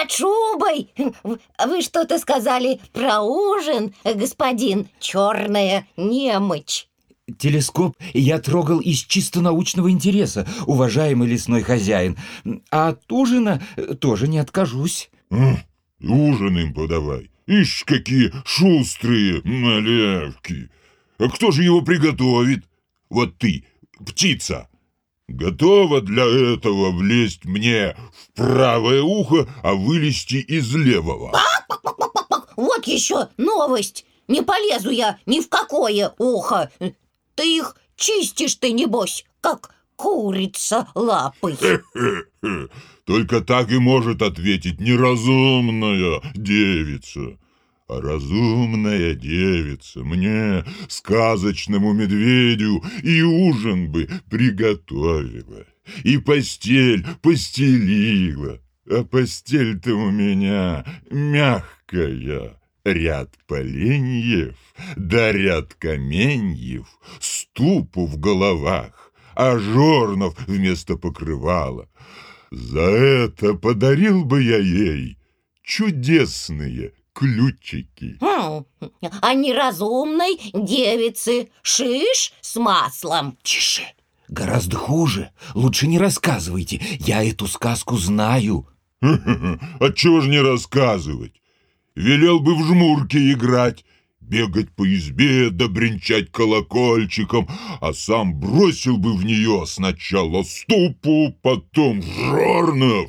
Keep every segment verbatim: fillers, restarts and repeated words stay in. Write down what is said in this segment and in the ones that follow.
под шубой. Вы что-то сказали про ужин, господин Черная немочь? Телескоп я трогал из чисто научного интереса, уважаемый лесной хозяин. А от ужина тоже не откажусь. А, ужин им подавай. Ишь, какие шустрые малявки. А кто же его приготовит? Вот ты, птица, готова для этого влезть мне в правое ухо, а вылезти из левого? Вот еще новость. Не полезу я ни в какое ухо. Ты их чистишь ты, небось, как курица лапой. Только так и может ответить неразумная девица. А разумная девица мне, сказочному медведю, и ужин бы приготовила, и постель постелила. А постель-то у меня мягкая. Ряд поленьев, да ряд каменьев, ступу в головах, а жорнов вместо покрывала. За это подарил бы я ей чудесные ключики. Хм, а неразумной девицы шиш с маслом. Тише, гораздо хуже. Лучше не рассказывайте, я эту сказку знаю. Отчего ж не рассказывать? Велел бы в жмурки играть, бегать по избе да бренчать колокольчиком, а сам бросил бы в нее сначала ступу, потом жорнов.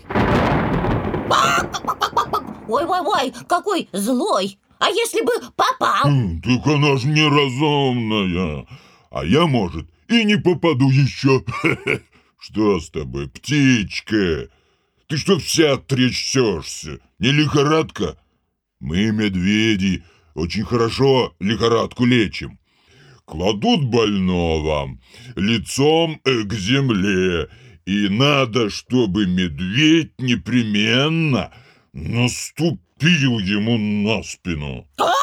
Ой-ой-ой, какой злой! А если бы попал? Так она ж неразумная. А я, может, и не попаду еще. Что с тобой, птичка? Ты что вся трясешься? Не лихорадка? Мы, медведи, очень хорошо лихорадку лечим. Кладут больного лицом к земле, и надо, чтобы медведь непременно наступил ему на спину.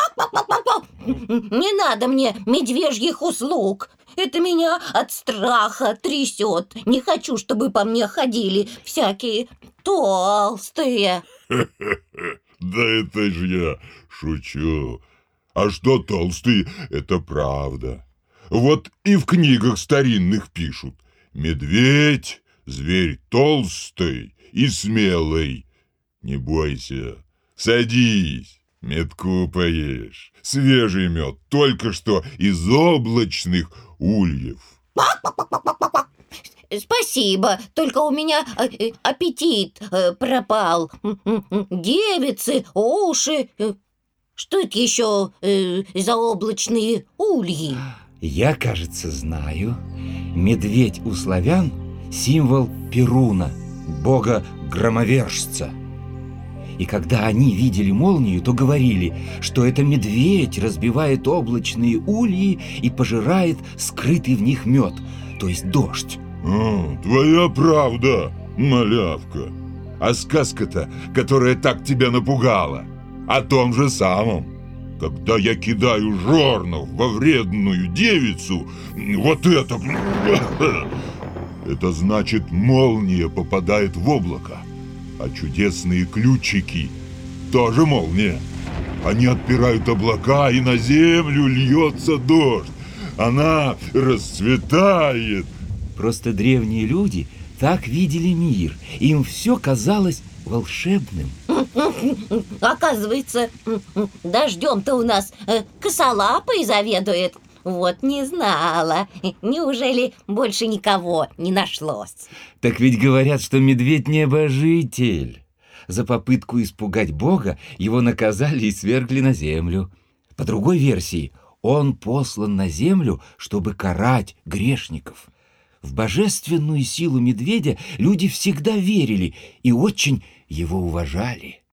Не надо мне медвежьих услуг. Это меня от страха трясет. Не хочу, чтобы по мне ходили всякие толстые. Да это ж я шучу. А что толстый, это правда. Вот и в книгах старинных пишут: медведь — зверь толстый и смелый. Не бойся, садись, медку поешь. Свежий мед, только что из облачных ульев. Спасибо, только у меня аппетит пропал. Девицы, уши. Что это еще за облачные ульи? Я, кажется, знаю. Медведь у славян — символ Перуна, бога-громовержца. И когда они видели молнию, то говорили, что это медведь разбивает облачные ульи и пожирает скрытый в них мед, то есть дождь. А, твоя правда, малявка. А сказка-то, которая так тебя напугала, о том же самом. Когда я кидаю жорнов во вредную девицу, вот это... Это значит, молния попадает в облако. А чудесные ключики тоже молния. Они отпирают облака, и на землю льется дождь. Она расцветает. Просто древние люди так видели мир. Им все казалось волшебным. Оказывается, дождем-то у нас косолапый заведует. Вот не знала. Неужели больше никого не нашлось? Так ведь говорят, что медведь небожитель. За попытку испугать Бога его наказали и свергли на землю. По другой версии, он послан на землю, чтобы карать грешников. В божественную силу медведя люди всегда верили и очень его уважали.